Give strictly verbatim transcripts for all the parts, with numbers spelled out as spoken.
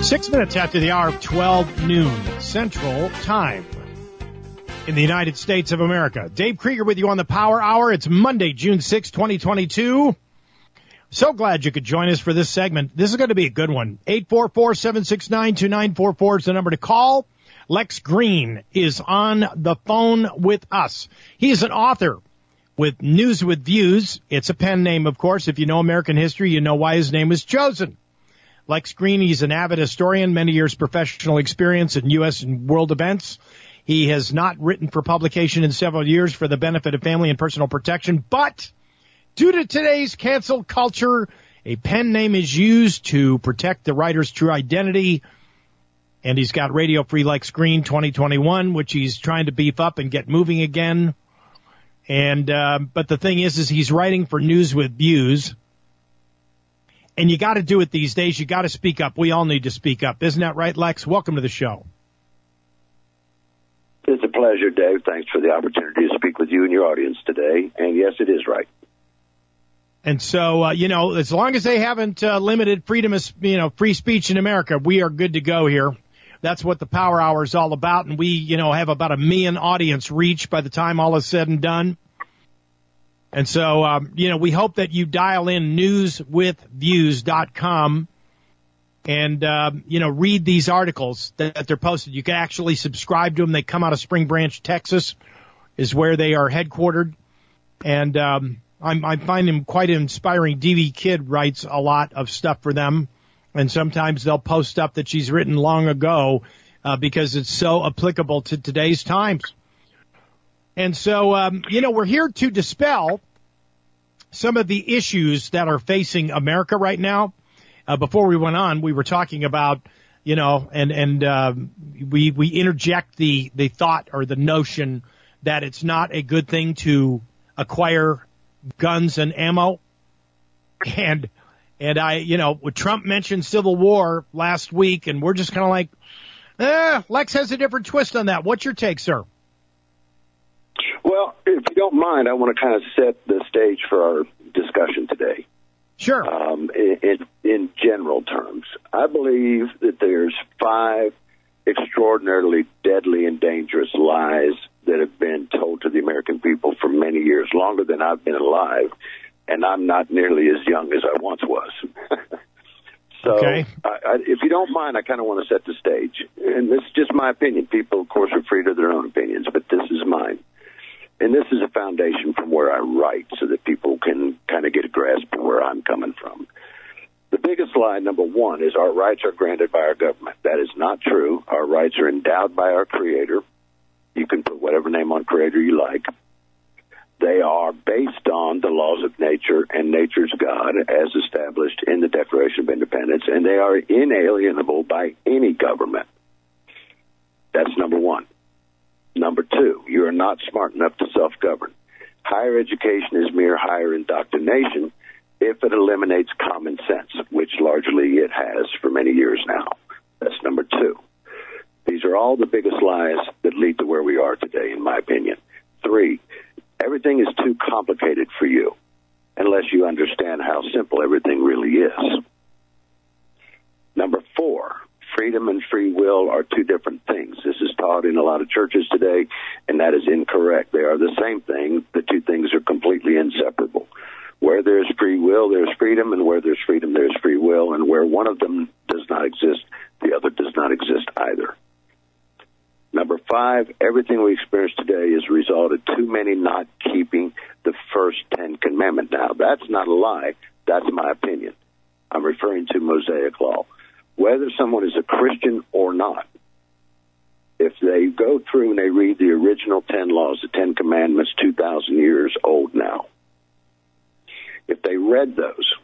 Six minutes after the hour of twelve noon Central Time in the United States of America. Dave Krieger with you on the Power Hour. It's Monday, June sixth, twenty twenty-two. So glad you could join us for this segment. This is going to be a good one. eight four four, seven six nine, two nine four four is the number to call. Lex Green is on the phone with us. He is an author with News with Views. It's a pen name, of course. If you know American history, you know why his name was chosen. Lex Green, he's an avid historian, many years professional experience in U S and world events. He has not written for publication in several years for the benefit of family and personal protection, but due to today's cancel culture, a pen name is used to protect the writer's true identity. And he's got Radio Free Lex Green twenty twenty-one, which he's trying to beef up and get moving again. And, uh, but the thing is, is he's writing for News with Views. And you got to do it these days. You got to speak up. We all need to speak up. Isn't that right, Lex? Welcome to the show. It's a pleasure, Dave. Thanks for the opportunity to speak with you and your audience today. And yes, it is right. And so, uh, you know, as long as they haven't uh, limited freedom of, you know, free speech in America, we are good to go here. That's what the Power Hour is all about. And we, you know, have about a million audience reach by the time all is said and done. And so, um, you know, we hope that you dial in news with views dot com and, uh, you know, read these articles that, that they're posted. You can actually subscribe to them. They come out of Spring Branch, Texas, is where they are headquartered. And um, I'm, I find them quite inspiring. D V Kidd writes a lot of stuff for them. And sometimes they'll post stuff that she's written long ago uh, because it's so applicable to today's times. And so, um, you know, we're here to dispel some of the issues that are facing America right now. Uh, before we went on, we were talking about, you know, and, and, uh, we, we interject the, the thought or the notion that it's not a good thing to acquire guns and ammo. And, and I, you know, Trump mentioned civil war last week, and we're just kind of like, eh, Lex has a different twist on that. What's your take, sir? Well, if you don't mind, I want to kind of set the stage for our discussion today. Sure. Um, in, in, in general terms, I believe that there's five extraordinarily deadly and dangerous lies that have been told to the American people for many years, longer than I've been alive, and I'm not nearly as young as I once was. So, okay. I, I, if you don't mind, I kind of want to set the stage. And this is just my opinion. People, of course, are free to their own opinions, but this is mine. And this is a foundation from where I write so that people can kind of get a grasp of where I'm coming from. The biggest lie, number one, is our rights are granted by our government. That is not true. Our rights are endowed by our Creator. You can put whatever name on Creator you like. They are based on the laws of nature and nature's God as established in the Declaration of Independence, and they are inalienable by any government. That's number one. Number two, you are not smart enough to self-govern. Higher education is mere higher indoctrination if it eliminates common sense, which largely it has for many years now. That's number two. These are all the biggest lies that lead to where we are today, in my opinion. Three, everything is too complicated for you unless you understand how simple everything really is. Number four, freedom and free will are two different things. This is taught in a lot of churches today, and that is incorrect. They are the same thing. The two things are completely inseparable. Where there's free will, there's freedom, and where there's freedom, there's free will, and where one of them does not exist, the other does not exist either. Number five, everything we experience today is a result of too many not keeping the first Ten Commandments. Now, that's not a lie. That's my opinion. I'm referring to Mosaic law. Whether someone is a Christian or not, if they go through and they read the original ten laws, the Ten Commandments, two thousand years old now, if they read those,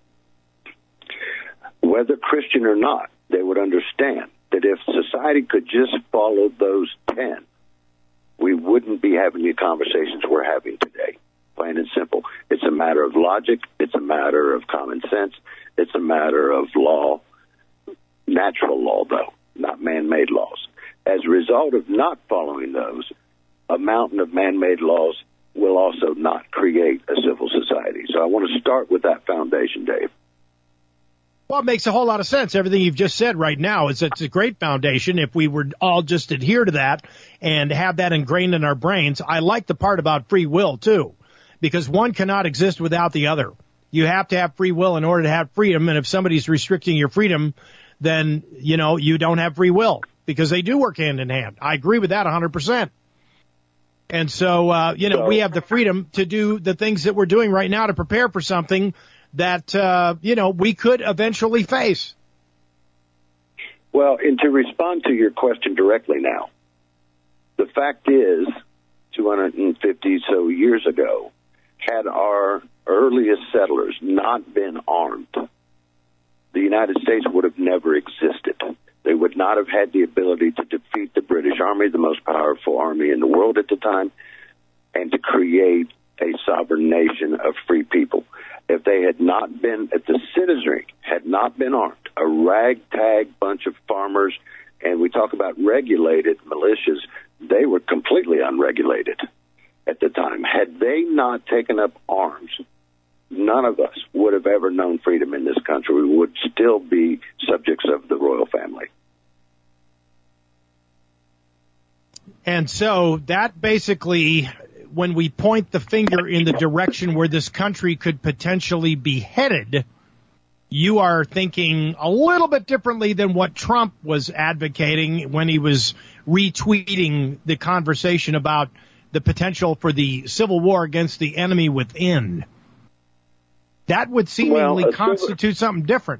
whether Christian or not, they would understand that if society could just follow those ten, we wouldn't be having the conversations we're having today. Plain and simple. It's a matter of logic. It's a matter of common sense. It's a matter of law. Natural law, though, not man-made laws. As a result of not following those, a mountain of man-made laws will also not create a civil society. So I want to start with that foundation, Dave. Well, it makes a whole lot of sense. Everything you've just said right now is it's a great foundation. If we were all just adhere to that and have that ingrained in our brains, I like the part about free will too, because one cannot exist without the other. You have to have free will in order to have freedom. And if somebody's restricting your freedom, then, you know, you don't have free will, because they do work hand in hand. I agree with that one hundred percent. And so, uh, you know, we have the freedom to do the things that we're doing right now to prepare for something that, uh, you know, we could eventually face. Well, and to respond to your question directly now, the fact is, two hundred fifty so years ago, had our earliest settlers not been armed, the United States would have never existed. They would not have had the ability to defeat the British Army, the most powerful army in the world at the time, and to create a sovereign nation of free people. If they had not been, if the citizenry had not been armed, a ragtag bunch of farmers, and we talk about regulated militias, they were completely unregulated at the time. Had they not taken up arms, none of us would have ever known freedom in this country. We would still be subjects of the royal family. And so that basically, when we point the finger in the direction where this country could potentially be headed, you are thinking a little bit differently than what Trump was advocating when he was retweeting the conversation about the potential for the civil war against the enemy within. That would seemingly well, constitute civil, something different.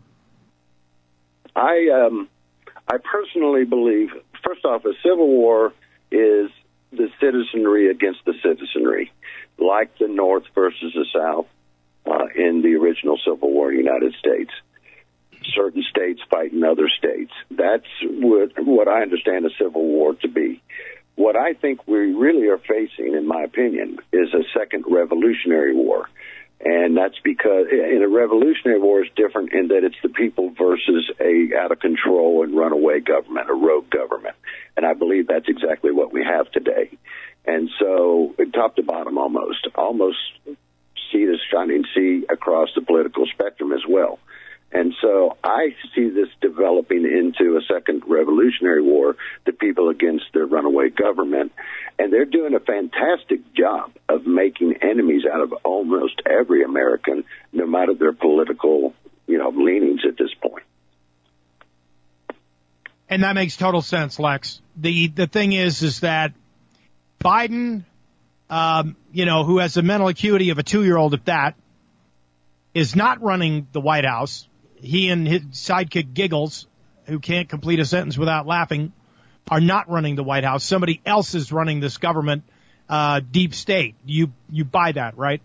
I um, I personally believe, first off, a civil war is the citizenry against the citizenry, like the North versus the South uh, in the original Civil War in the United States. Certain states fighting other states. That's what, what I understand a civil war to be. What I think we really are facing, in my opinion, is a second revolutionary war. And that's because in a revolutionary war is different in that it's the people versus a out of control and runaway government, a rogue government. And I believe that's exactly what we have today. And so, top to bottom, almost, almost see this shining sea across the political spectrum as well. And so I see this developing into a second revolutionary war, the people against their runaway government. And they're doing a fantastic job of making enemies out of almost every American, no matter their political, you know, leanings at this point. And that makes total sense, Lex. The the thing is, is that Biden, um, you know, who has the mental acuity of a two-year-old at that, is not running the White House. He and his sidekick Giggles, who can't complete a sentence without laughing, are not running the White House. Somebody else is running this government, uh, deep state. You you buy that, right?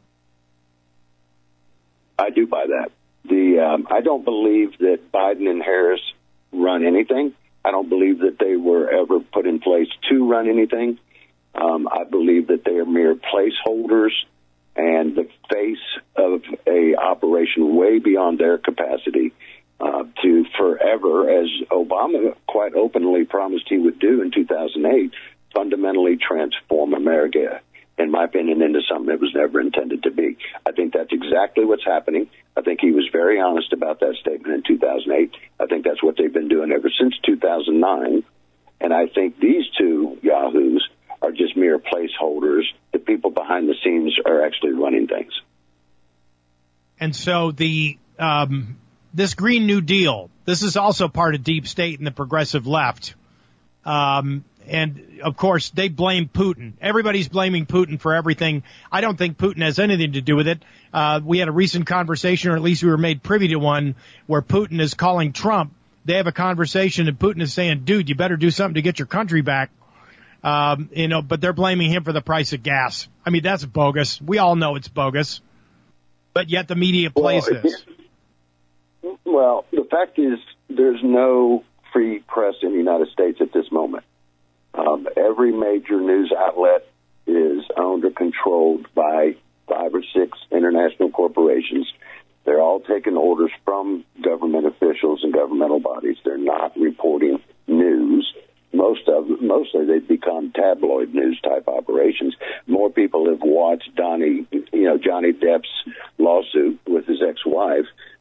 I do buy that. The um, I don't believe that Biden and Harris run anything. I don't believe that they were ever put in place to run anything. Um, I believe that they are mere placeholders and the face of a operation way beyond their capacity uh, to forever, as Obama quite openly promised he would do in two thousand eight, fundamentally transform America, in my opinion, into something that was never intended to be. I think that's exactly what's happening. I think he was very honest about that statement in two thousand eight. I think that's what they've been doing ever since two thousand nine. And I think these two yahoos are just mere placeholders. The people behind the scenes are actually running things. And so the um, this Green New Deal, this is also part of deep state and the progressive left. Um, and, of course, they blame Putin. Everybody's blaming Putin for everything. I don't think Putin has anything to do with it. Uh, we had a recent conversation, or at least we were made privy to one, where Putin is calling Trump. They have a conversation, and Putin is saying, dude, you better do something to get your country back. Um, you know, but they're blaming him for the price of gas. I mean, that's bogus. We all know it's bogus. But yet the media plays well, this. Well, the fact is there's no free press in the United States at this moment. Um, every major news outlet is owned or controlled by five or six international corporations. They're all taking orders from government officials and governmental bodies. They're not reporting news. Most of mostly they've become tabloid news type operations. More people have watched Donnie, you know, Johnny Depp's lawsuit with his ex-wife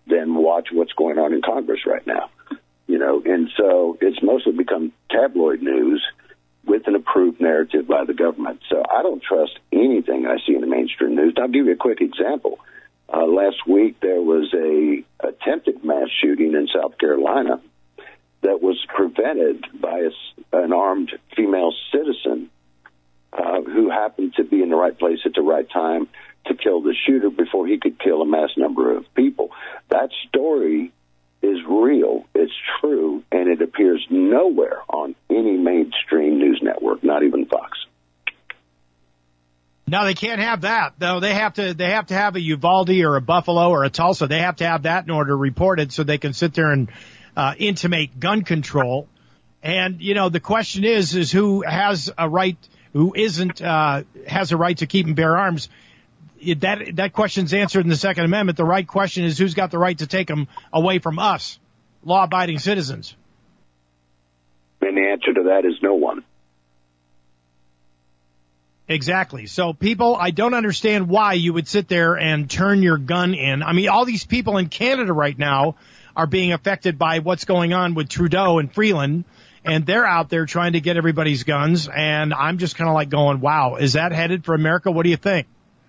than watch what's going on in Congress right now. You know, and so it's mostly become tabloid news with an approved narrative by the government. So I don't trust anything I see in the mainstream news. I'll give you a quick example. Uh, last week there was a attempted mass shooting in South Carolina that was prevented by a, an armed female citizen uh, who happened to be in the right place at the right time to kill the shooter before he could kill a mass number of people. That story is real, it's true, and it appears nowhere on any mainstream news network, not even Fox. No, they can't have that. Though they have to they have to have a Uvalde or a Buffalo or a Tulsa. They have to have that in order to report it so they can sit there and uh, intimate gun control. And, you know, the question is, is who has a right, who isn't, uh, has a right to keep and bear arms. That that question's answered in the Second Amendment. The right question is who's got the right to take them away from us, law-abiding citizens. And the answer to that is no one. Exactly. So, people, I don't understand why you would sit there and turn your gun in. I mean, all these people in Canada right now are being affected by what's going on with Trudeau and Freeland, and they're out there trying to get everybody's guns, and I'm just kind of like going, wow, is that headed for America? What do you think?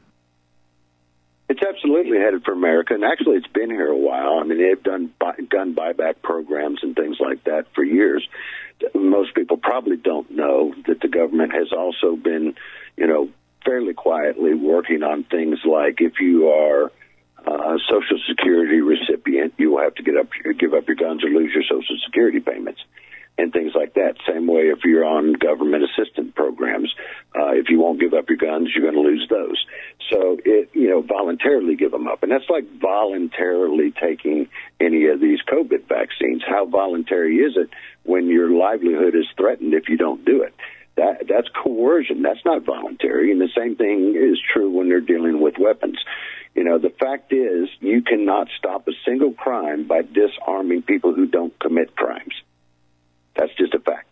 It's absolutely headed for America, and actually it's been here a while. I mean, they've done buy, gun buyback programs and things like that for years. Most people probably don't know that the government has also been, you know, fairly quietly working on things like if you are a Social Security recipient, you will have to get up, give up your guns or lose your Social Security payments and things like that. Same way if you're on government assistance programs, uh, if you won't give up your guns, you're going to lose those. So, it, you know, voluntarily give them up. And that's like voluntarily taking any of these COVID vaccines. How voluntary is it when your livelihood is threatened if you don't do it? That, that's coercion. That's not voluntary. And the same thing is true when they're dealing with weapons. You know, the fact is you cannot stop a single crime by disarming people who don't commit crimes. That's just a fact.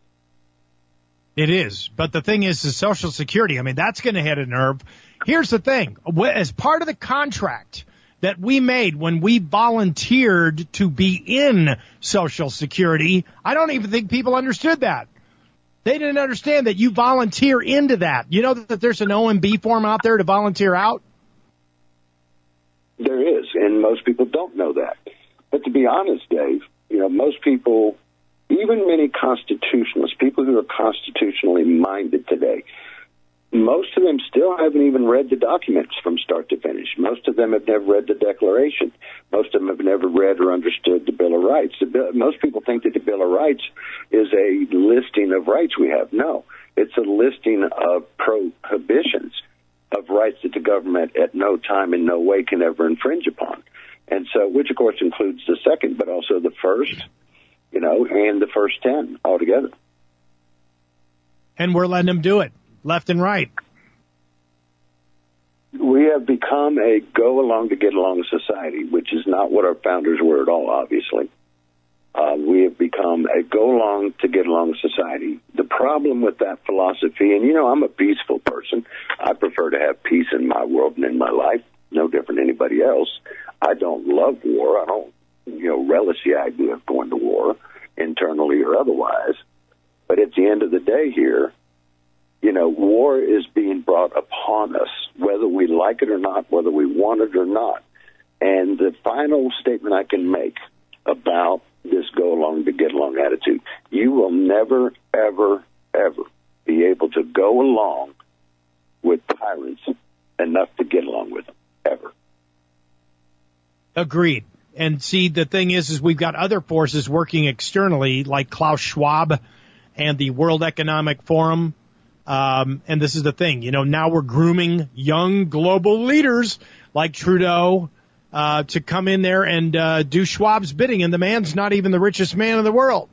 It is. But the thing is, the Social Security, I mean, that's going to hit a nerve. Here's the thing. As part of the contract that we made when we volunteered to be in Social Security, I don't even think people understood that. They didn't understand that you volunteer into that. You know that there's an O M B form out there to volunteer out? There is, and most people don't know that. But to be honest, Dave, you know, most people, even many constitutionalists, people who are constitutionally minded today, most of them still haven't even read the documents from start to finish. Most of them have never read the Declaration. Most of them have never read or understood the Bill of Rights. The Bill, most people think that the Bill of Rights is a listing of rights we have. No, it's a listing of prohibitions of rights that the government at no time in no way can ever infringe upon. And so, which of course includes the second, but also the first, you know, and the first ten altogether. And we're letting them do it, left and right. We have become a go-along to get along society, which is not what our founders were at all, obviously. Uh, we have become a go-along to get along society. The problem with that philosophy, and, you know, I'm a peaceful person. I prefer to have peace in my world and in my life, no different than anybody else. I don't love war. I don't, you know, relish the idea of going to war, internally or otherwise. But at the end of the day here, you know, war is being brought upon us, whether we like it or not, whether we want it or not. And the final statement I can make about this go-along to get-along attitude, you will never, ever, ever be able to go along with tyrants enough to get along with them, ever. Agreed. And see, the thing is, is we've got other forces working externally, like Klaus Schwab and the World Economic Forum. Um, and this is the thing, you know, now we're grooming young global leaders like Trudeau uh, to come in there and uh, do Schwab's bidding. And the man's not even the richest man in the world.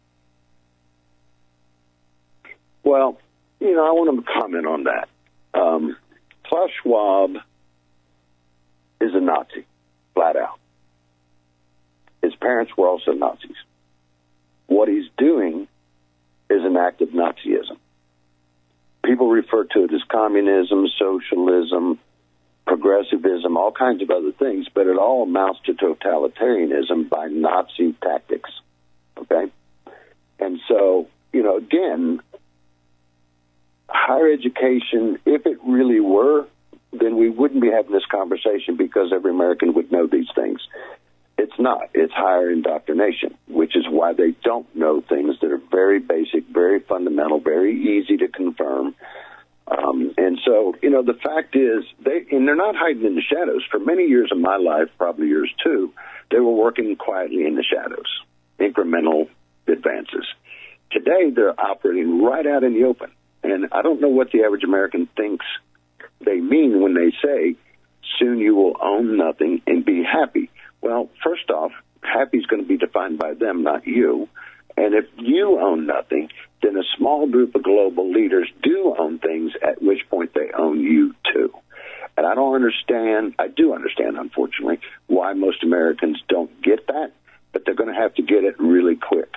Well, you know, I want to comment on that. Um, Klaus Schwab is a Nazi, flat out. His parents were also Nazis. What he's doing is an act of Nazism. People refer to it as communism, socialism, progressivism, all kinds of other things, but it all amounts to totalitarianism by Nazi tactics, okay? And so, you know, again, higher education, if it really were, then we wouldn't be having this conversation because every American would know these things. It's not. It's higher indoctrination, which is why they don't know things that are very basic, very fundamental, very easy to confirm. Um, and so, you know, the fact is, they and they're not hiding in the shadows. For many years of my life, probably yours too, they were working quietly in the shadows, incremental advances. Today, they're operating right out in the open. And I don't know what the average American thinks they mean when they say, soon you will own nothing and be happy. Well, first off, happy is going to be defined by them, not you. And if you own nothing, then a small group of global leaders do own things, at which point they own you too. And I don't understand, I do understand, unfortunately, why most Americans don't get that, but they're going to have to get it really quick.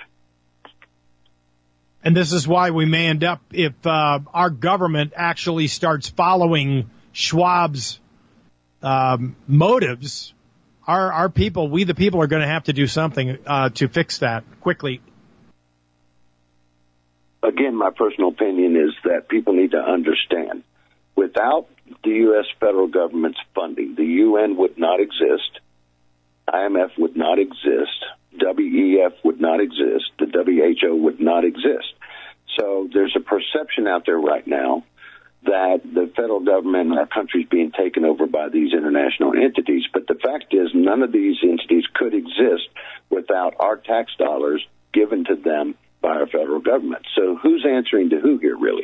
And this is why we may end up, if uh, our government actually starts following Schwab's um, motives, our our people, we the people, are going to have to do something uh, to fix that quickly. Again, my personal opinion is that people need to understand, without the U S federal government's funding, the U N would not exist, I M F would not exist, W E F would not exist, the W H O would not exist. So there's a perception out there right now that the federal government and our country is being taken over by these international entities. But the fact is, none of these entities could exist without our tax dollars given to them by our federal government. So who's answering to who here, really?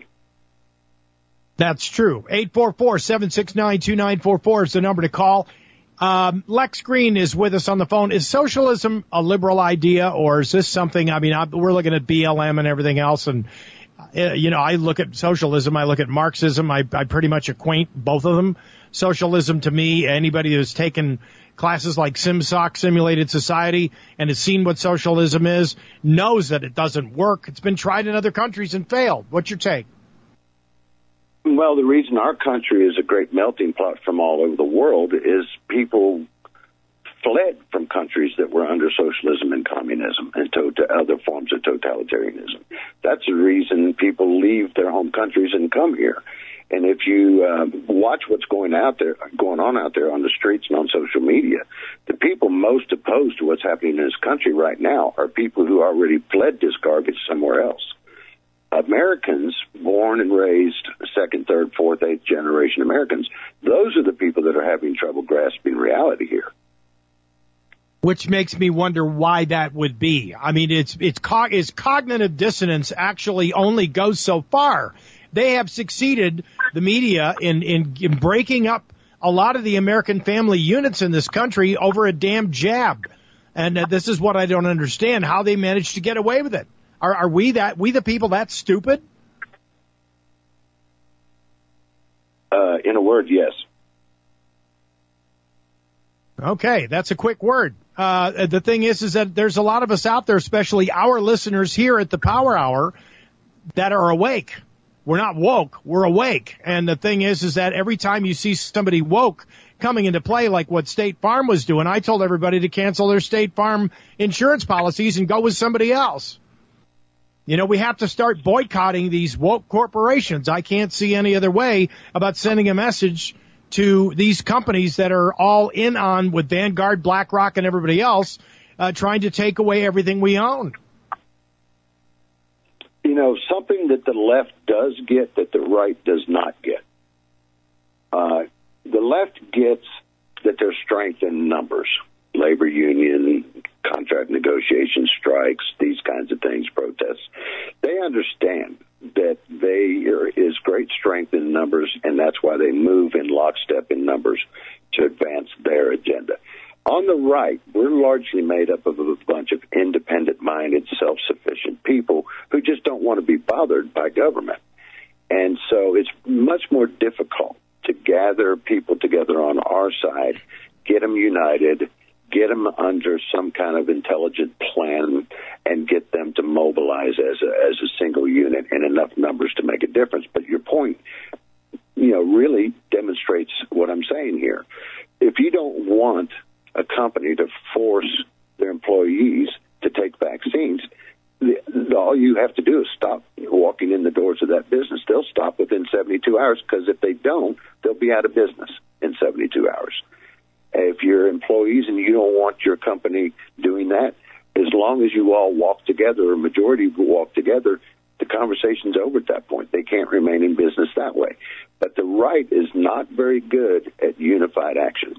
That's true. eight four four, seven six nine, two nine four four is the number to call. Um, Lex Green is with us on the phone. Is socialism a liberal idea, or is this something, I mean, I, we're looking at B L M and everything else, and, uh, you know, I look at socialism, I look at Marxism, I, I pretty much acquaint both of them. Socialism, to me, anybody who's taken classes like SimSoc, Simulated Society, and has seen what socialism is, knows that it doesn't work. It's been tried in other countries and failed. What's your take? Well, the reason our country is a great melting pot from all over the world is people fled from countries that were under socialism and communism and to, to other forms of totalitarianism. That's the reason people leave their home countries and come here. And if you uh, watch what's going out there, going on out there on the streets and on social media, the people most opposed to what's happening in this country right now are people who already fled this garbage somewhere else. Americans, born and raised second, third, fourth, eighth generation Americans, those are the people that are having trouble grasping reality here. Which makes me wonder why that would be. I mean, it's it's co- is cognitive dissonance actually only goes so far. They have succeeded, the media, in, in, in breaking up a lot of the American family units in this country over a damn jab. And uh, this is what I don't understand, how they managed to get away with it. Are, are we that we the people that stupid? Uh, in a word, yes. Okay, that's a quick word. Uh, the thing is, is that there's a lot of us out there, especially our listeners here at the Power Hour, that are awake. We're not woke, we're awake. And the thing is, is that every time you see somebody woke coming into play, like what State Farm was doing, I told everybody to cancel their State Farm insurance policies and go with somebody else. You know, we have to start boycotting these woke corporations. I can't see any other way about sending a message to these companies that are all in on with Vanguard, BlackRock, and everybody else, uh, trying to take away everything we own. You know, something that the left does get that the right does not get. Uh, the left gets that there's strength in numbers, labor union, contract negotiations, strikes, these kinds of things, protests. They understand that there is great strength in numbers, and that's why they move in lockstep in numbers to advance their agenda. On the right, we're largely made up of a bunch of independent-minded, self-sufficient people who just don't want to be bothered by government. And so it's much more difficult to gather people together on our side, get them united, get them under some kind of intelligent plan, and get them to mobilize as a, as a single unit in enough numbers to make a difference. But your point, you know, really demonstrates what I'm saying here. If you don't want a company to force their employees to take vaccines, the, the, all you have to do is stop walking in the doors of that business. They'll stop within seventy-two hours, because if they don't, they'll be out of business in seventy-two hours. If you're employees and you don't want your company doing that, as long as you all walk together, or a majority of you walk together, the conversation's over at that point. They can't remain in business that way. But the right is not very good at unified action.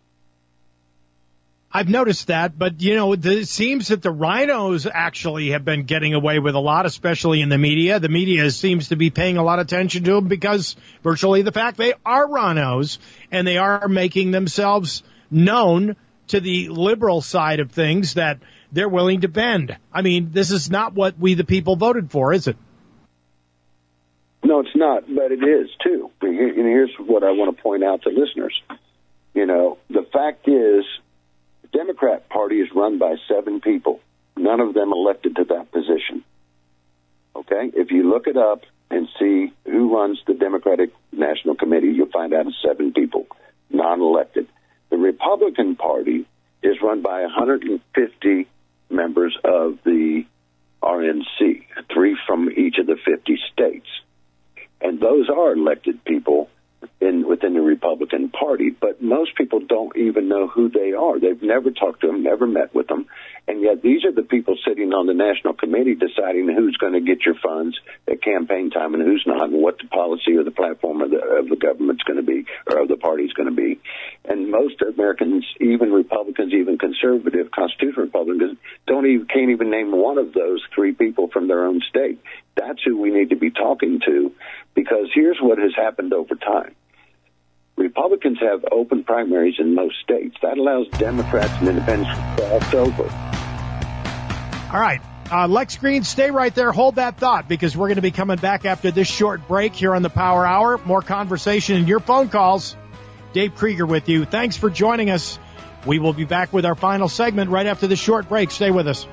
I've noticed that, but, you know, it seems that the rhinos actually have been getting away with a lot, especially in the media. The media seems to be paying a lot of attention to them because virtually the fact they are rhinos, and they are making themselves known to the liberal side of things that they're willing to bend. I mean, this is not what we the people voted for, is it? No, it's not, but it is, too. And here's what I want to point out to listeners. You know, the fact is, the Democrat Party is run by seven people, none of them elected to that position. Okay? If you look it up and see who runs the Democratic National Committee, you'll find out it's seven people, non-elected. The Republican Party is run by one hundred fifty members of the R N C, three from each of the fifty states. And those are elected people in within the Republican Party, but most people don't even know who they are. They've never talked to them, never met with them, and yet these are the people sitting on the National Committee deciding who's going to get your funds at campaign time and who's not, and what the policy or the platform of the, of the government's going to be, or of the party's going to be. And most Americans, even Republicans, even conservative, constitutional Republicans, don't even can't even name one of those three people from their own state. That's who we need to be talking to, because here's what has happened over time. Republicans have open primaries in most states. That allows Democrats and independents to cross over. All right. Uh, Lex Green, stay right there. Hold that thought, because we're going to be coming back after this short break here on the Power Hour. More conversation and your phone calls. Dave Krieger with you. Thanks for joining us. We will be back with our final segment right after this short break. Stay with us.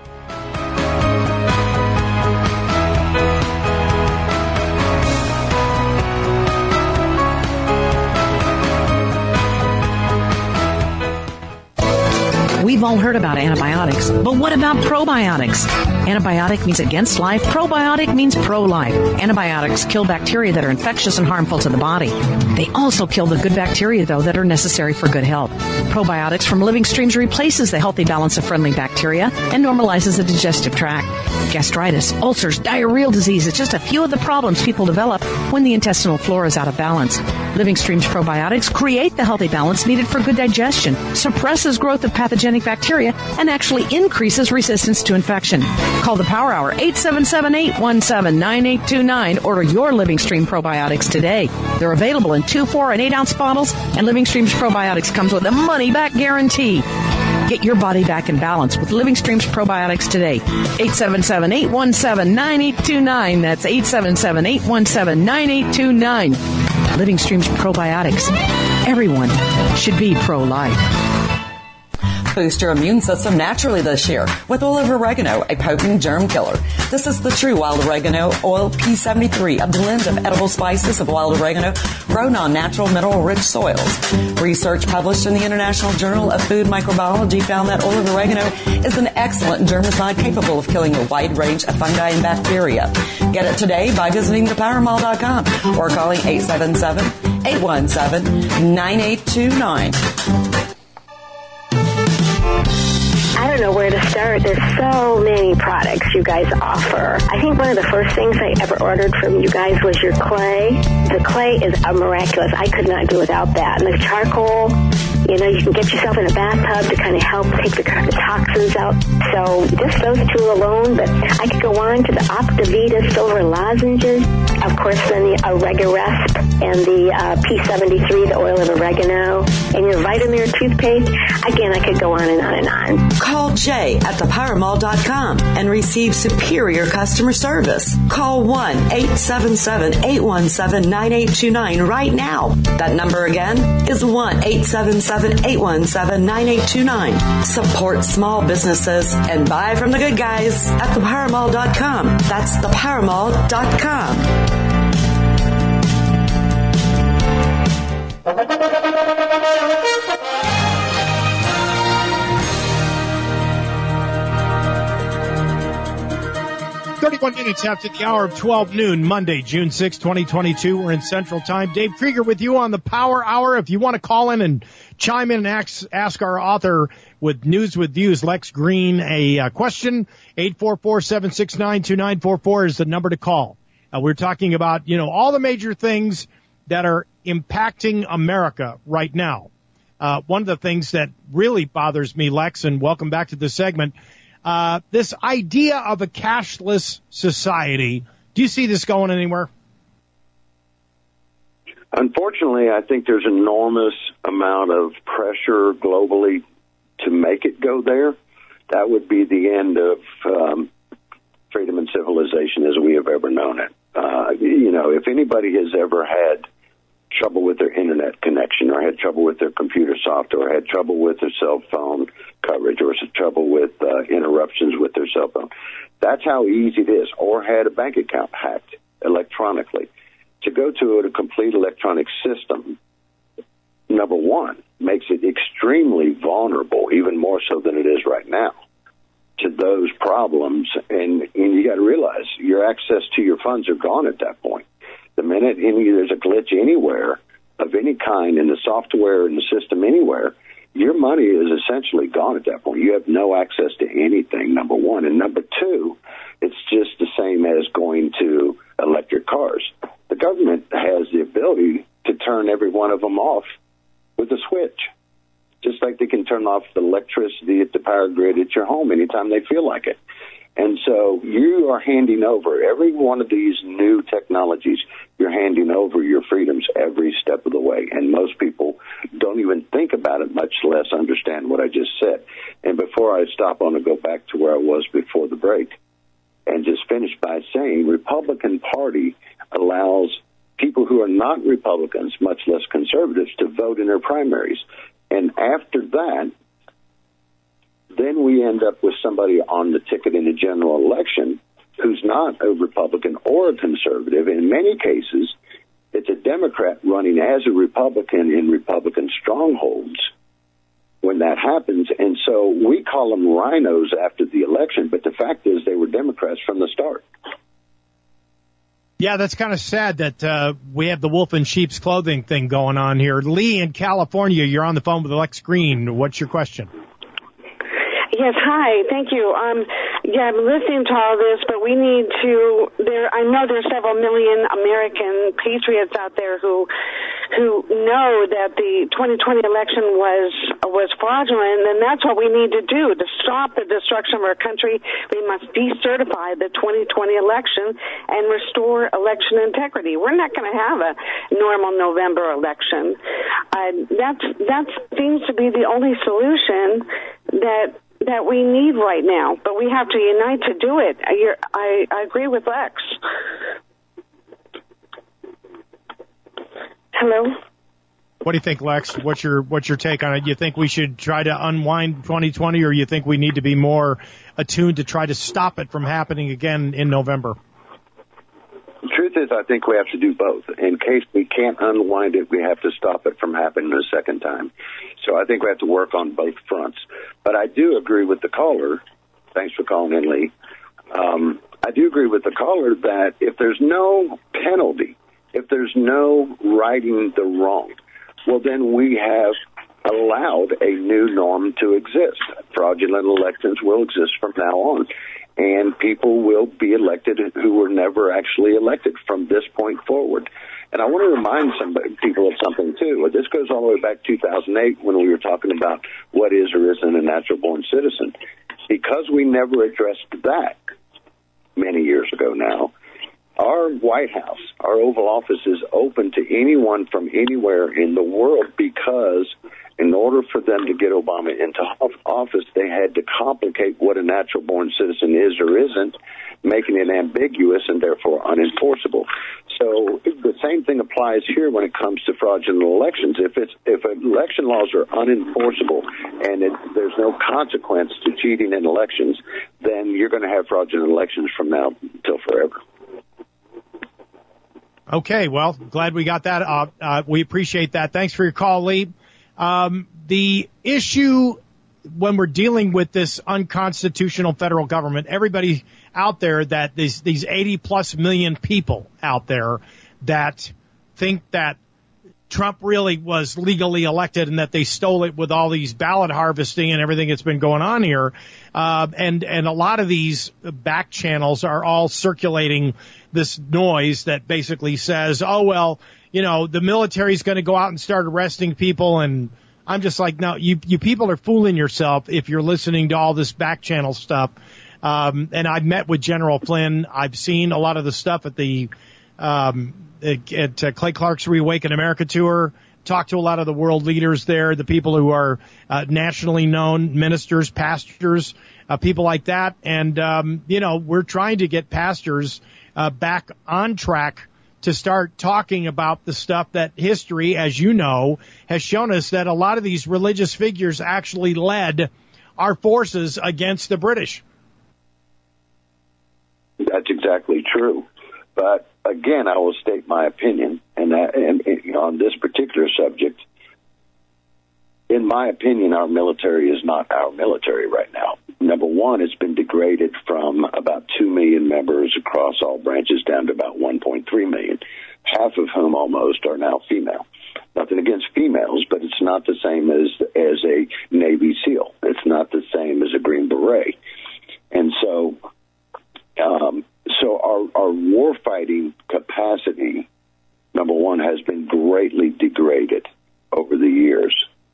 We've all heard about antibiotics, but what about probiotics? Antibiotic means against life. Probiotic means pro-life. Antibiotics kill bacteria that are infectious and harmful to the body. They also kill the good bacteria, though, that are necessary for good health. Probiotics from Living Streams replaces the healthy balance of friendly bacteria and normalizes the digestive tract. Gastritis, ulcers, diarrheal disease is just a few of the problems people develop when the intestinal flora is out of balance. Living Streams probiotics create the healthy balance needed for good digestion, suppresses growth of pathogenic bacteria, and actually increases resistance to infection. Call the Power Hour, eight seven seven, eight one seven, nine eight two nine. Order your Living Stream probiotics today. They're available in two, four, and eight ounce bottles, and Living Streams probiotics comes with a money-back guarantee. Get your body back in balance with Living Streams probiotics today. eight seven seven, eight one seven, nine eight two nine. That's eight seven seven, eight one seven, nine eight two nine. Living Streams probiotics. Everyone should be pro-life. Boost your immune system naturally this year with olive oregano, a potent germ killer. This is the true wild oregano oil P seventy-three, a blend of edible spices of wild oregano grown on natural mineral-rich soils. Research published in the International Journal of Food Microbiology found that olive oregano is an excellent germicide capable of killing a wide range of fungi and bacteria. Get it today by visiting the power mall dot com or calling eight seven seven, eight one seven, nine eight two nine. I don't know where to start. There's so many products you guys offer. I think one of the first things I ever ordered from you guys was your clay. The clay is a miraculous. I could not do without that. And the charcoal, you know, you can get yourself in a bathtub to kind of help take the, the toxins out. So just those two alone, but I could go on to the Optivita silver lozenges. Of course, then the Oregarest and the uh, P seventy-three, the oil of oregano, and your Vitamir toothpaste. Again, I could go on and on and on. Call Jay at the power mall dot com and receive superior customer service. Call one eight seven seven, eight one seven, nine eight two nine right now. That number again is one eight seven seven, eight one seven, nine eight two nine. Support small businesses and buy from the good guys at the power mall dot com. That's the power mall dot com. thirty-one minutes after the hour of twelve noon, Monday, June sixth, twenty twenty-two. We're in Central Time. Dave Krieger with you on the Power Hour. If you want to call in and chime in and ask, ask our author with News with Views, Lex Green, a uh, question, eight four four, seven six nine, two nine four four is the number to call. Uh, we're talking about, you know, all the major things that are impacting America right now. Uh, one of the things that really bothers me, Lex, and welcome back to the segment, uh, this idea of a cashless society. Do you see this going anywhere? Unfortunately, I think there's an enormous amount of pressure globally to make it go there. That would be the end of um, freedom and civilization as we have ever known it. Uh, you know, if anybody has ever had trouble with their internet connection or had trouble with their computer software, or had trouble with their cell phone coverage, or some trouble with uh, interruptions with their cell phone, that's how easy it is, or had a bank account hacked electronically. To go to a complete electronic system, number one, makes it extremely vulnerable, even more so than it is right now, to those problems. And, and you got to realize your access to your funds are gone at that point. The minute any, there's a glitch anywhere of any kind in the software, in the system anywhere, your money is essentially gone at that point. You have no access to anything, number one. And number two, it's just the same as going to electric cars. The government has the ability to turn every one of them off with a switch, just like they can turn off the electricity at the power grid at your home anytime they feel like it. And so you are handing over every one of these new technologies, you're handing over your freedoms every step of the way. And most people don't even think about it, much less understand what I just said. And before I stop, I want to go back to where I was before the break and just finish by saying Republican Party allows people who are not Republicans, much less conservatives, to vote in their primaries. And after that, then we end up with somebody on the ticket in a general election who's not a Republican or a conservative. In many cases, it's a Democrat running as a Republican in Republican strongholds when that happens. And so we call them rhinos after the election, but the fact is they were Democrats from the start. Yeah, that's kind of sad that uh, we have the wolf in sheep's clothing thing going on here. Lee in California, you're on the phone with Lex Green. What's your question? Yes, hi. Thank you. Um, yeah, I'm listening to all this, but we need to. There, I know there's several million American patriots out there who, who know that the twenty twenty election was was fraudulent, and that's what we need to do to stop the destruction of our country. We must decertify the twenty twenty election and restore election integrity. We're not going to have a normal November election. Uh, that's that seems to be the only solution that. that we need right now, but we have to unite to do it. You're, I, I agree with Lex. Hello? What do you think, Lex? What's your what's your take on it? You think we should try to unwind twenty twenty, or you think we need to be more attuned to try to stop it from happening again in November? The truth is, I think we have to do both. In case we can't unwind it, we have to stop it from happening a second time. So I think we have to work on both fronts. But I do agree with the caller. Thanks for calling in, Lee. Um, I do agree with the caller that if there's no penalty, if there's no righting the wrong, well, then we have allowed a new norm to exist. Fraudulent elections will exist from now on. And people will be elected who were never actually elected from this point forward. And I want to remind some people of something, too. This goes all the way back to two thousand eight when we were talking about what is or isn't a natural-born citizen. Because we never addressed that many years ago now, our White House, our Oval Office, is open to anyone from anywhere in the world because in order for them to get Obama into office, they had to complicate what a natural-born citizen is or isn't, making it ambiguous and therefore unenforceable. So the same thing applies here when it comes to fraudulent elections. If it's if election laws are unenforceable and it, there's no consequence to cheating in elections, then you're going to have fraudulent elections from now until forever. Okay, well, glad we got that. Uh, uh, we appreciate that. Thanks for your call, Lee. Um, the issue when we're dealing with this unconstitutional federal government, everybody out there that these, these eighty plus million people out there that think that Trump really was legally elected and that they stole it with all these ballot harvesting and everything that's been going on here. Uh, and, and a lot of these back channels are all circulating this noise that basically says, oh, well, you know, the military's going to go out and start arresting people. And I'm just like, no, you, you people are fooling yourself if you're listening to all this back channel stuff. Um, and I've met with General Flynn. I've seen a lot of the stuff at the, um, at uh, Clay Clark's Reawaken America tour, talked to a lot of the world leaders there, the people who are uh, nationally known, ministers, pastors, uh, people like that. And, um, you know, we're trying to get pastors uh, back on track to start talking about the stuff that history, as you know, has shown us that a lot of these religious figures actually led our forces against the British. That's exactly true. But again, I will state my opinion, and, uh, and, and on this particular subject, in my opinion, our military is not our military right now. Number one, it's been degraded from about two million members across all branches down to about one point three million, half of whom almost are now female. Nothing against females, but it's not the same as as a Navy SEAL. It's not the same as a Green Beret. And so... Um, So our, our warfighting capacity, number one, has been greatly degraded over the years.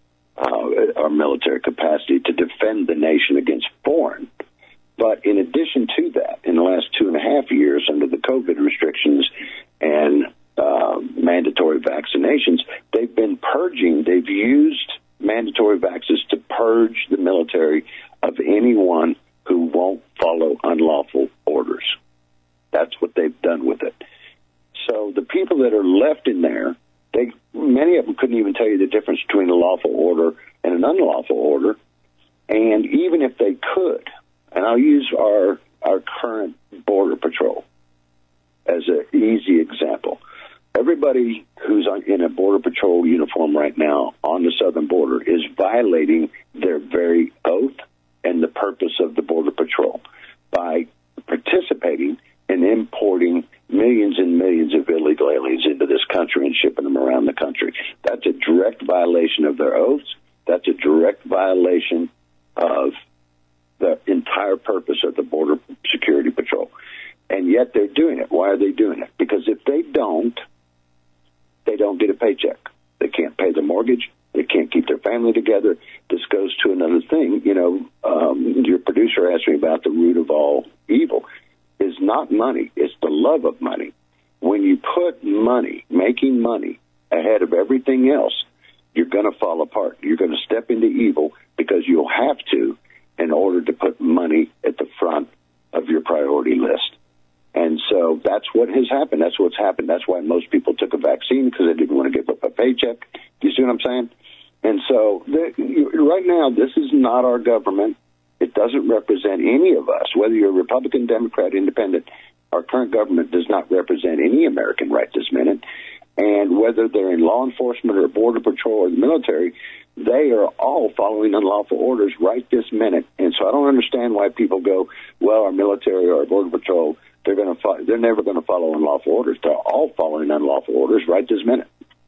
Uh, our military capacity to defend the nation against foreign. But in addition to that, in the last two and a half years, under the COVID restrictions and uh, mandatory vaccinations, they've been purging. They've used mandatory vaccines to purge the military of anyone who won't follow unlawful orders. That's what they've done with it. So the people that are left in there, they many of them couldn't even tell you the difference between a lawful order and an unlawful order. And even if they could, and I'll use our our current Border Patrol as an easy example. Everybody who's in a Border Patrol uniform right now on the southern border is violating their very oath and the purpose of the Border Patrol by participating in importing millions and millions of illegal aliens into this country and shipping them around the country. That's a direct violation of their oaths. That's a direct violation of the entire purpose of the Border Security Patrol. And yet they're doing it. Why are they doing it? Because if they don't, they don't get a paycheck. They can't pay the mortgage. They can't keep their family together. This goes to another thing. You know, um, your producer asked me about the root of all evil. Is not money. It's the love of money. When you put money, making money, ahead of everything else, you're going to fall apart. You're going to step into evil because you'll have to in order to put money at the front of your priority list. And so that's what has happened. That's what's happened. That's why most people took a vaccine, because they didn't want to give up a paycheck. Do you see what I'm saying? And so the, right now, this is not our government. It doesn't represent any of us, whether you're Republican, Democrat, Independent. Our current government does not represent any American right this minute. And whether they're in law enforcement or Border Patrol or the military, they are all following unlawful orders right this minute. And so I don't understand why people go, well, our military or our Border Patrol, they're going to fo- they're never going to follow unlawful orders. They're all following unlawful orders right this minute.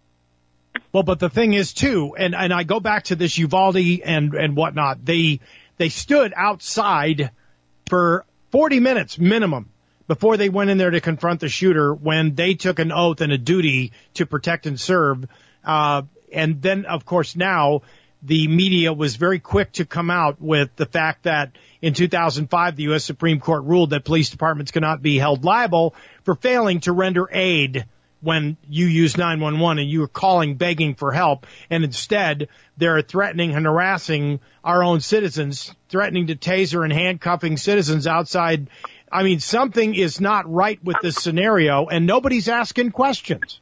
Well, but the thing is, too, and, and I go back to this Uvalde and, and whatnot, they they stood outside for forty minutes minimum before they went in there to confront the shooter when they took an oath and a duty to protect and serve. Uh, and then, of course, now the media was very quick to come out with the fact that in two thousand five, the U S Supreme Court ruled that police departments cannot be held liable for failing to render aid when you use nine one one and you are calling begging for help, and instead they're threatening and harassing our own citizens, threatening to taser and handcuffing citizens outside. I mean, something is not right with this scenario, and nobody's asking questions.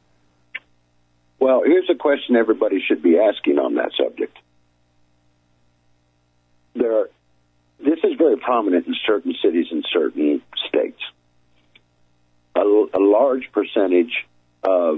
Well, here's a question everybody should be asking on that subject. There are, this is very prominent in certain cities and certain states. A, a large percentage of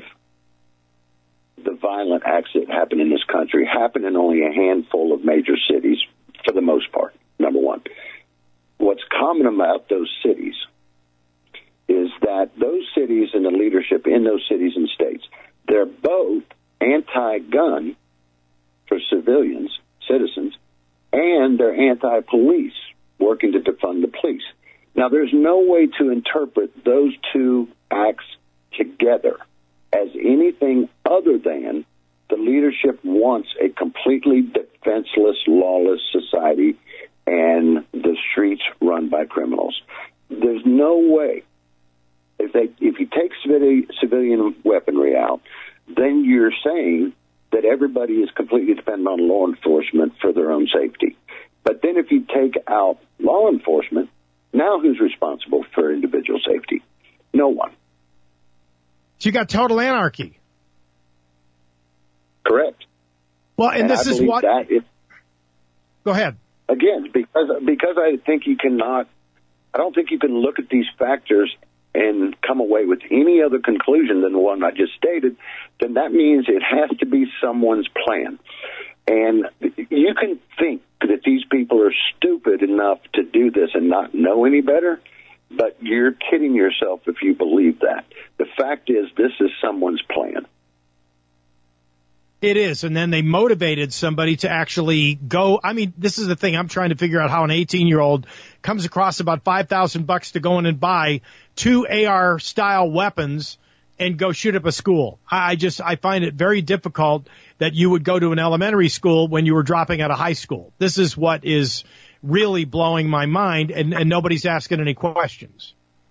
the violent acts that happen in this country happen in only a handful of major cities, for the most part, number one. What's common about those cities is that those cities and the leadership in those cities and states, they're both anti-gun for civilians, citizens, and they're anti-police, working to defund the police. Now, there's no way to interpret those two acts together as anything other than the leadership wants a completely defenseless, lawless society and the streets run by criminals. There's no way. If they, if you take civilian, civilian weaponry out, then you're saying that everybody is completely dependent on law enforcement for their own safety. But then if you take out law enforcement, now who's responsible for individual safety? No one. So you got total anarchy. Correct. Well, and, and this I is what... That is, Go ahead. Again, because because I think you cannot, I don't think you can look at these factors and come away with any other conclusion than the one I just stated, then that means it has to be someone's plan. And you can think that these people are stupid enough to do this and not know any better, but you're kidding yourself if you believe that. The fact is, this is someone's plan. It is, and then they motivated somebody to actually go. I mean, this is the thing. I'm trying to figure out how an eighteen-year-old comes across about five thousand bucks to go in and buy two A R-style weapons and go shoot up a school. I just, I find it very difficult that you would go to an elementary school when you were dropping out of high school. This is what is really blowing my mind, and, and nobody's asking any questions.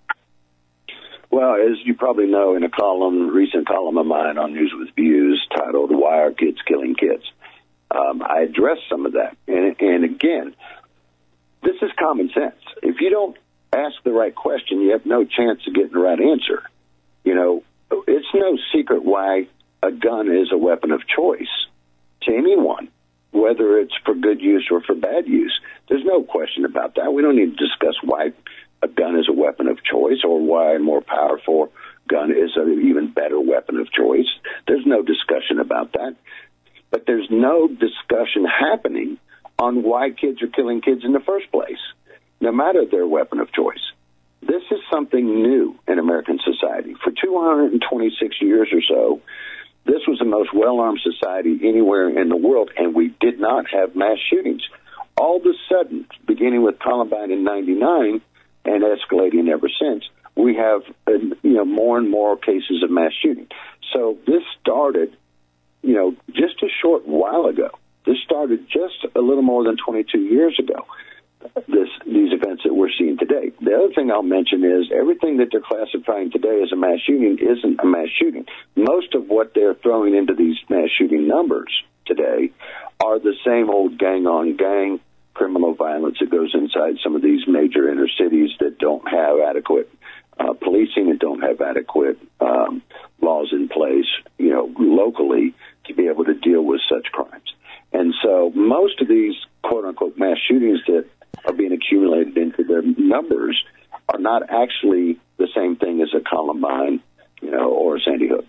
Well, as you probably know, in a column, recent column of mine on News with Views titled "Why Are Kids Killing Kids?" Um, I addressed some of that. And, and again, this is common sense. If you don't ask the right question, you have no chance of getting the right answer. You know, it's no secret why a gun is a weapon of choice to anyone, whether it's for good use or for bad use. There's no question about that. We don't need to discuss why a gun is a weapon of choice or why a more powerful gun is an even better weapon of choice. There's no discussion about that. But there's no discussion happening on why kids are killing kids in the first place, no matter their weapon of choice. This is something new in American society. For two hundred twenty-six years or so, this was the most well-armed society anywhere in the world, and we did not have mass shootings. All of a sudden, beginning with Columbine in ninety-nine and escalating ever since, we have uh, you know more and more cases of mass shooting. So this started, you know, just a short while ago. This started just a little more than twenty-two years ago. This these events that we're seeing today. The other thing I'll mention is everything that they're classifying today as a mass shooting isn't a mass shooting. Most of what they're throwing into these mass shooting numbers today are the same old gang-on-gang criminal violence that goes inside some of these major inner cities that don't have adequate uh, policing and don't have adequate um, laws in place, you know, locally to be able to deal with such crimes. And so most of these quote-unquote mass shootings that are being accumulated into their numbers are not actually the same thing as a Columbine, you know, or a Sandy Hook.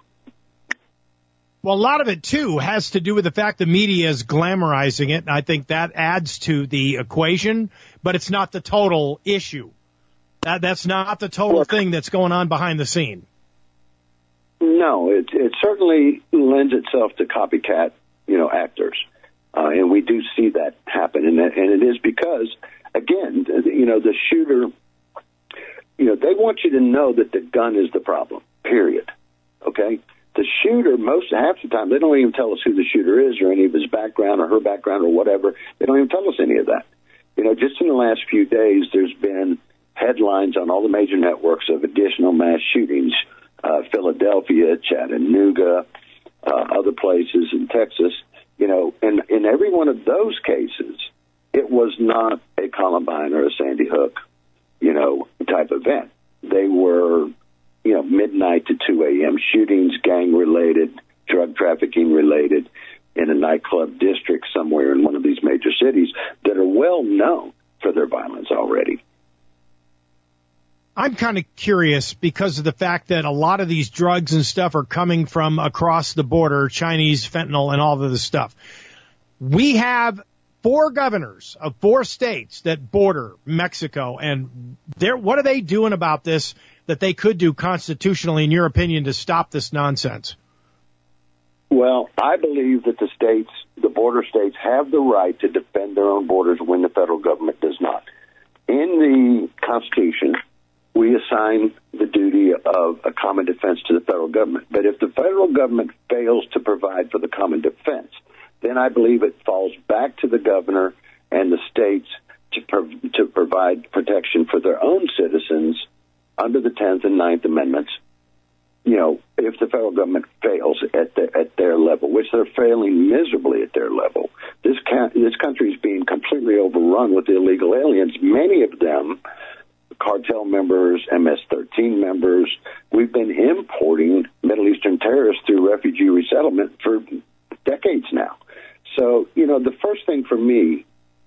Well, a lot of it, too, has to do with the fact the media is glamorizing it. I think that adds to the equation, but it's not the total issue. That That's not the total well, thing that's going on behind the scene. No, it, it certainly lends itself to copycat, you know, actors. Uh, and we do see that happen. And, and it is because, again, you know, the shooter, you know, they want you to know that the gun is the problem, period. Okay? The shooter, most half the time, they don't even tell us who the shooter is or any of his background or her background or whatever. They don't even tell us any of that. You know, just in the last few days, there's been headlines on all the major networks of additional mass shootings, uh, Philadelphia, Chattanooga, uh, other places in Texas. You know, and in every one of those cases, it was not a Columbine or a Sandy Hook, you know, type event. They were, you know, midnight to two a.m. shootings, gang-related, drug trafficking-related in a nightclub district somewhere in one of these major cities that are well known for their violence already. I'm kind of curious because of the fact that a lot of these drugs and stuff are coming from across the border, Chinese fentanyl and all of this stuff. We have four governors of four states that border Mexico, and they're, what are they doing about this that they could do constitutionally, in your opinion, to stop this nonsense? Well, I believe that the states, the border states, have the right to defend their own borders when the federal government does not. In the Constitution, we assign the duty of a common defense to the federal government. But if the federal government fails to provide for the common defense, then I believe it falls back to the governor and the states to prov- to provide protection for their own citizens under the tenth and ninth Amendments. You know, if the federal government fails at the, at their level, which they're failing miserably at their level, this ca- this country is being completely overrun with illegal aliens. Many of them cartel members, M S thirteen members. We've been importing Middle Eastern terrorists through refugee resettlement for decades now. So, you know, the first thing for me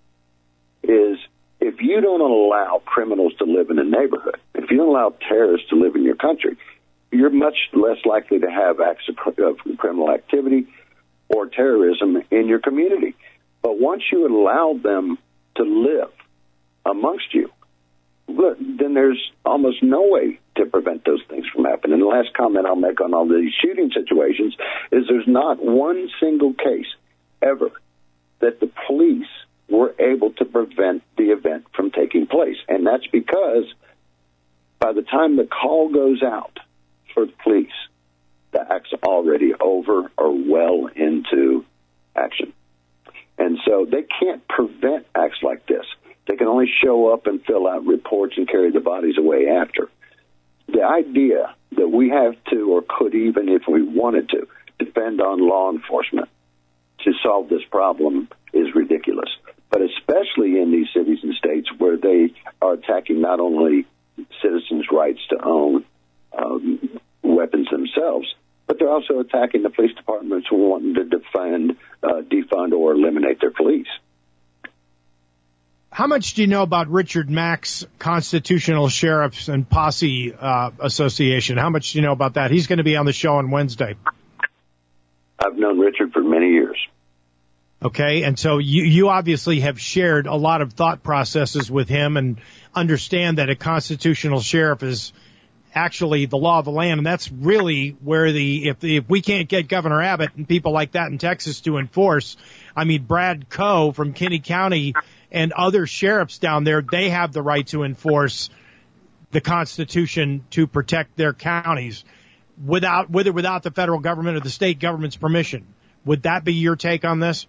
is if you don't allow criminals to live in a neighborhood, if you don't allow terrorists to live in your country, you're much less likely to have acts of, of criminal activity or terrorism in your community. But once you allow them to live amongst you, look, then there's almost no way to prevent those things from happening. And the last comment I'll make on all these shooting situations is there's not one single case ever that the police were able to prevent the event from taking place. And that's because by the time the call goes out for the police, the act's already over or well into action. And so they can't prevent acts like this. They can only show up and fill out reports and carry the bodies away after. The idea that we have to, or could even if we wanted to, depend on law enforcement to solve this problem is ridiculous. But especially in these cities and states where they are attacking not only citizens' rights to own um, weapons themselves, but they're also attacking the police departments who want to defend, uh, defund, or eliminate their police. How much do you know about Richard Mack's Constitutional Sheriffs and Posse uh, Association? How much do you know about that? He's going to be on the show on Wednesday. I've known Richard for many years. Okay, and so you, you obviously have shared a lot of thought processes with him and understand that a constitutional sheriff is actually the law of the land, and that's really where the if, if we can't get Governor Abbott and people like that in Texas to enforce, I mean, Brad Coe from Kinney County and other sheriffs down there, they have the right to enforce the Constitution to protect their counties without, with or without the federal government or the state government's permission. Would that be your take on this?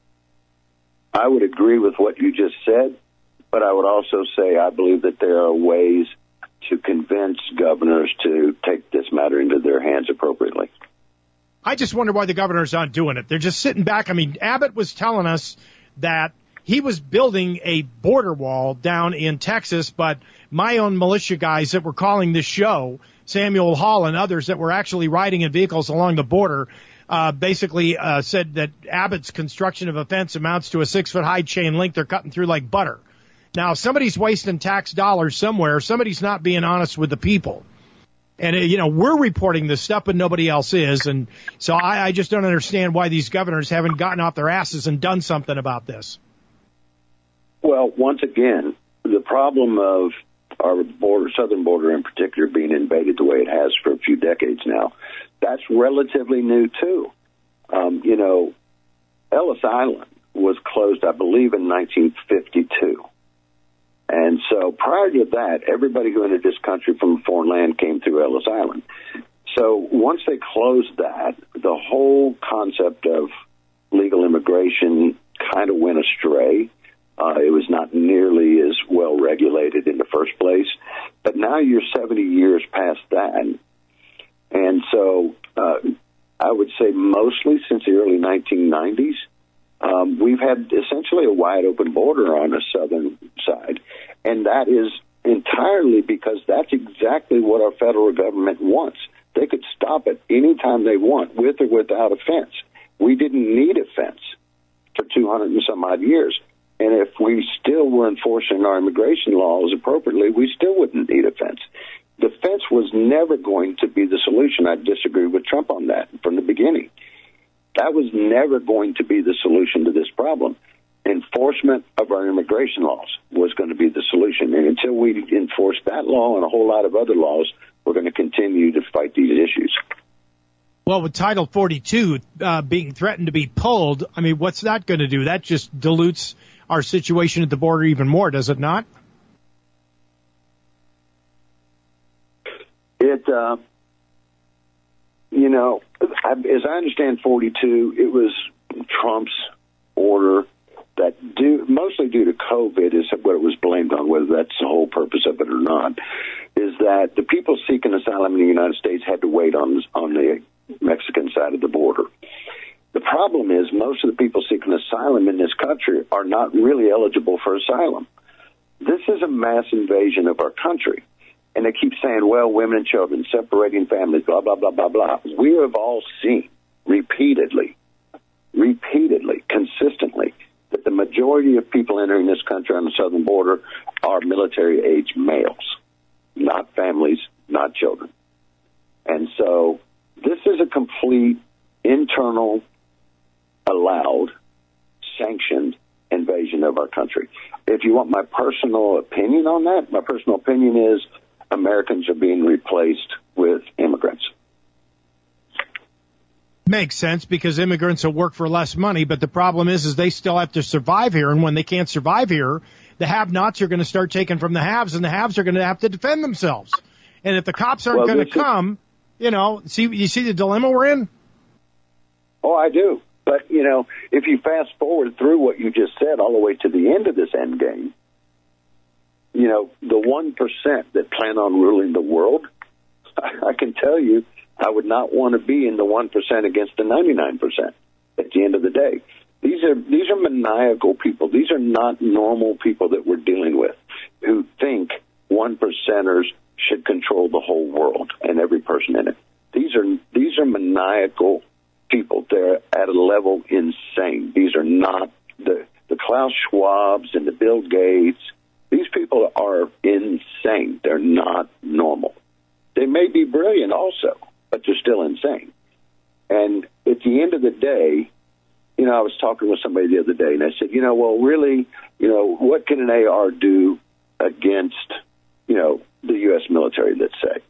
I would agree with what you just said, but I would also say I believe that there are ways to convince governors to take this matter into their hands appropriately. I just wonder why the governors aren't doing it. They're just sitting back. I mean, Abbott was telling us that he was building a border wall down in Texas, but my own militia guys that were calling this show, Samuel Hall and others that were actually riding in vehicles along the border, uh, basically uh, said that Abbott's construction of a fence amounts to a six-foot-high chain link they're cutting through like butter. Now, somebody's wasting tax dollars somewhere. Somebody's not being honest with the people. And, you know, we're reporting this stuff, but nobody else is. And so I, I just don't understand why these governors haven't gotten off their asses and done something about this. Well, once again, the problem of our border, southern border in particular, being invaded the way it has for a few decades now, that's relatively new, too. Um, you know, Ellis Island was closed, I believe, in nineteen fifty-two. And so prior to that, everybody who entered this country from a foreign land came through Ellis Island. So once they closed that, the whole concept of legal immigration kind of went astray. Uh, it was not nearly as well regulated in the first place. But now you're seventy years past that. And so uh, I would say mostly since the early nineteen nineties, um, we've had essentially a wide open border on the southern side. And that is entirely because that's exactly what our federal government wants. They could stop it anytime they want, with or without a fence. We didn't need a fence for two hundred and some odd years. And if we still were enforcing our immigration laws appropriately, we still wouldn't need a fence. The fence was never going to be the solution. I disagree with Trump on that from the beginning. That was never going to be the solution to this problem. enforcement of our immigration laws was going to be the solution. And until we enforce that law and a whole lot of other laws, we're going to continue to fight these issues. Well, with Title forty-two uh, being threatened to be pulled, I mean, what's that going to do? That just dilutes our situation at the border even more, does it not? It, uh, you know, as I understand forty-two, it was Trump's order that, due, mostly due to COVID, is what it was blamed on, whether that's the whole purpose of it or not, is that the people seeking asylum in the United States had to wait on, on the Mexican side of the border. The problem is most of the people seeking asylum in this country are not really eligible for asylum. This is a mass invasion of our country. And they keep saying, well, women and children, separating families, blah, blah, blah, blah, blah. We have all seen repeatedly, repeatedly, consistently, that the majority of people entering this country on the southern border are military-age males, not families, not children. And so this is a complete internal, allowed, sanctioned invasion of our country. If you want my personal opinion on that, my personal opinion is Americans are being replaced with immigrants. Makes sense, because immigrants will work for less money, but the problem is, is they still have to survive here, and when they can't survive here, the have-nots are going to start taking from the haves, and the haves are going to have to defend themselves. And if the cops aren't well, going to come, you know, see, you see the dilemma we're in? Oh, I do. But, you know, if you fast forward through what you just said all the way to the end of this end game, you know, the one percent that plan on ruling the world, I can tell you, I would not want to be in the one percent against the ninety-nine percent at the end of the day. These are these are maniacal people. These are not normal people that we're dealing with who think one percenters should control the whole world and every person in it. These are these are maniacal people. They're at a level insane. These are not the, the Klaus Schwabs and the Bill Gates. These people are insane. They're not normal. They may be brilliant also, but they're still insane. And at the end of the day, you know, I was talking with somebody the other day, and I said, you know, well, really, you know, what can an A R do against, you know, the U S military, let's say?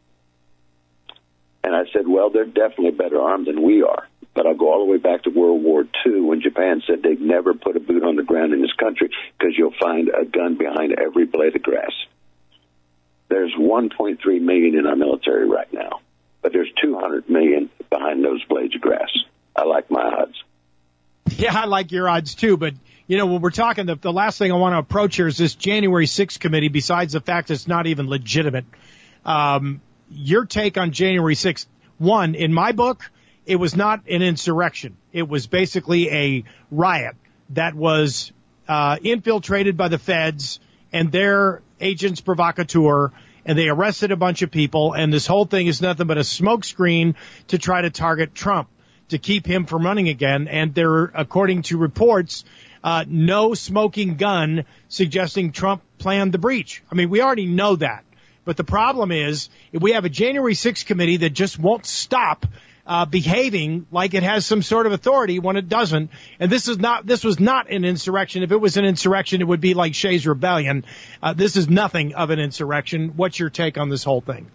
And I said, well, they're definitely better armed than we are. But I'll go all the way back to World War Two when Japan said they'd never put a boot on the ground in this country because you'll find a gun behind every blade of grass. There's one point three million in our military right now, but there's two hundred million behind those blades of grass. I like my odds. Yeah, I like your odds too, but you know, when we're talking, the, the last thing I want to approach here is this January sixth committee, besides the fact it's not even legitimate. Um, your take on January sixth, one, in my book, it was not an insurrection. It was basically a riot that was uh, infiltrated by the feds and their agents provocateur, and they arrested a bunch of people, and this whole thing is nothing but a smokescreen to try to target Trump, to keep him from running again. And there, according to reports, uh, no smoking gun suggesting Trump planned the breach. I mean, we already know that. But the problem is, if we have a January sixth committee that just won't stop uh, behaving like it has some sort of authority when it doesn't. And this is not, this was not an insurrection. If it was an insurrection, it would be like Shays' Rebellion. Uh, this is nothing of an insurrection. What's your take on this whole thing?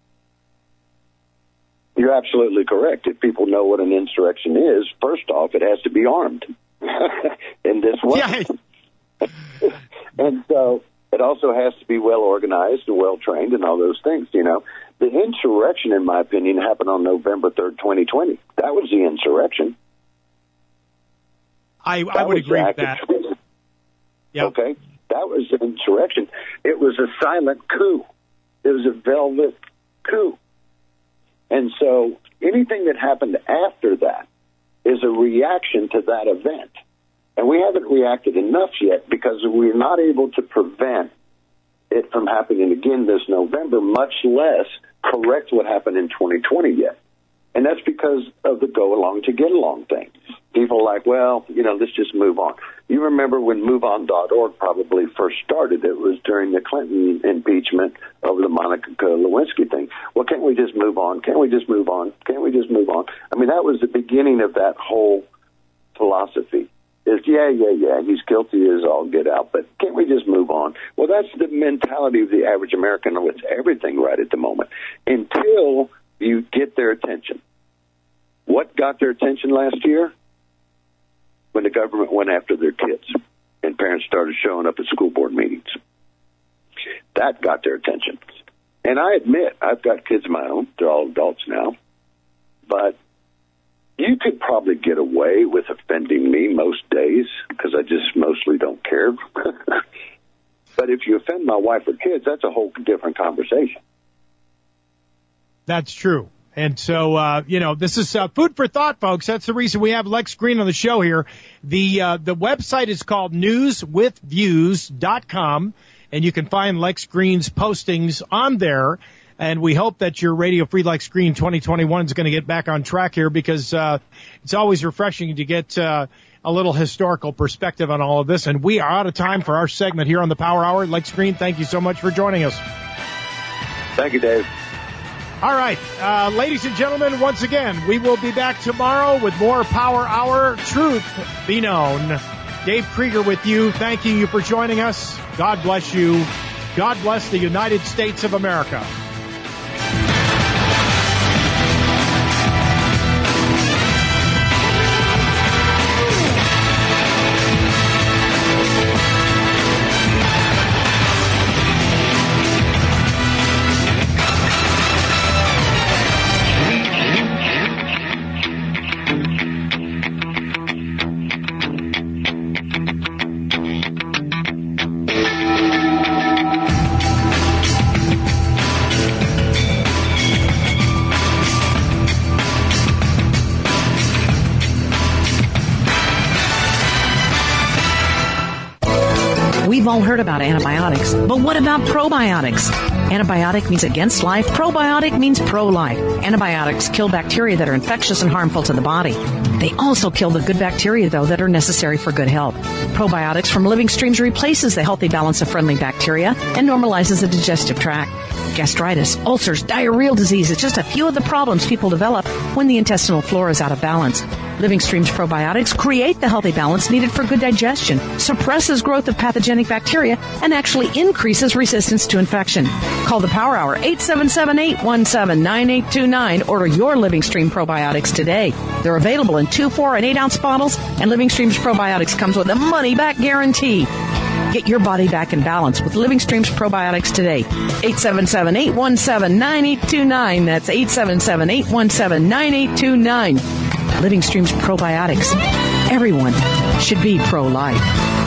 You're absolutely correct. If people know what an insurrection is, first off, it has to be armed in this way. Yeah. And so it also has to be well organized and well trained and all those things, you know. The insurrection, in my opinion, happened on November third, twenty twenty. That was the insurrection. I, I would agree with that. Yep. Okay. That was an insurrection. It was a silent coup. It was a velvet coup. And so anything that happened after that is a reaction to that event. And we haven't reacted enough yet because we're not able to prevent it from happening again this November, much less correct what happened in twenty twenty yet. And that's because of the go along to get along thing. People are like, well, you know, let's just move on. You remember when move on dot org probably first started. It was during the Clinton impeachment over the Monica Lewinsky thing. Well, can't we just move on? Can't we just move on? Can't we just move on? I mean, that was the beginning of that whole philosophy. is, yeah, yeah, yeah, he's guilty as all get out, but can't we just move on? Well, that's the mentality of the average American with everything right at the moment, until you get their attention. What got their attention last year? When the government went after their kids and parents started showing up at school board meetings. That got their attention. And I admit, I've got kids of my own. They're all adults now. But you could probably get away with offending me most days because I just mostly don't care. But if you offend my wife or kids, that's a whole different conversation. That's true. And so, uh, you know, this is uh, food for thought, folks. That's the reason we have Lex Green on the show here. The uh, the website is called news with views dot com, and you can find Lex Green's postings on there. And we hope that your Radio Free Lex Green twenty twenty-one is going to get back on track here, because uh, it's always refreshing to get uh, a little historical perspective on all of this. And we are out of time for our segment here on the Power Hour. Lex Green, thank you so much for joining us. Thank you, Dave. All right, uh, ladies and gentlemen, once again, we will be back tomorrow with more Power Hour. Truth be known. Dave Krieger with you, thanking you for joining us. God bless you. God bless the United States of America. We've all heard about antibiotics, but what about probiotics? Antibiotic means against life. Probiotic means pro-life. Antibiotics kill bacteria that are infectious and harmful to the body. They also kill the good bacteria, though, that are necessary for good health. Probiotics from Living Streams replaces the healthy balance of friendly bacteria and normalizes the digestive tract. Gastritis, ulcers, diarrheal disease is just a few of the problems people develop when the intestinal flora is out of balance. Living Streams probiotics create the healthy balance needed for good digestion, suppresses growth of pathogenic bacteria, and actually increases resistance to infection. Call the Power Hour, eight seven seven, eight one seven, nine eight two nine. Order your Living Stream probiotics today. They're available in two, four, and eight ounce bottles, and Living Streams probiotics comes with a money-back guarantee. Get your body back in balance with Living Streams probiotics today. eight seven seven, eight one seven, nine eight two nine. That's eight seven seven, eight one seven, nine eight two nine. Living Streams probiotics. Everyone should be pro-life.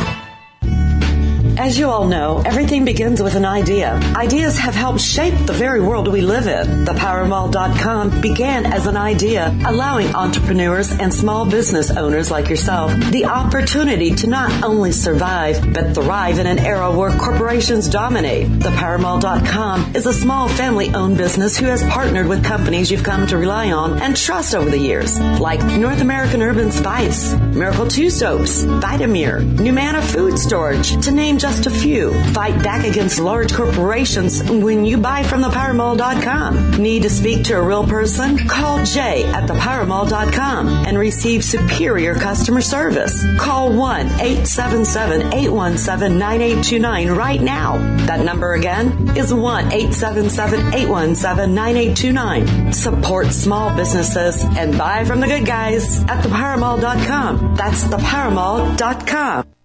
As you all know, everything begins with an idea. Ideas have helped shape the very world we live in. The power mall dot com began as an idea, allowing entrepreneurs and small business owners like yourself the opportunity to not only survive, but thrive in an era where corporations dominate. The power mall dot com is a small family-owned business who has partnered with companies you've come to rely on and trust over the years, like North American Urban Spice, Miracle two Soaps, Vitamir, Numana Food Storage, to name just a few. Fight back against large corporations when you buy from the power mall dot com. Need to speak to a real person? Call Jay at the power mall dot com and receive superior customer service. Call one, eight seven seven, eight one seven, nine eight two nine right now. That number again is one, eight seven seven, eight one seven, nine eight two nine. Support small businesses and buy from the good guys at the power mall dot com. That's the power mall dot com.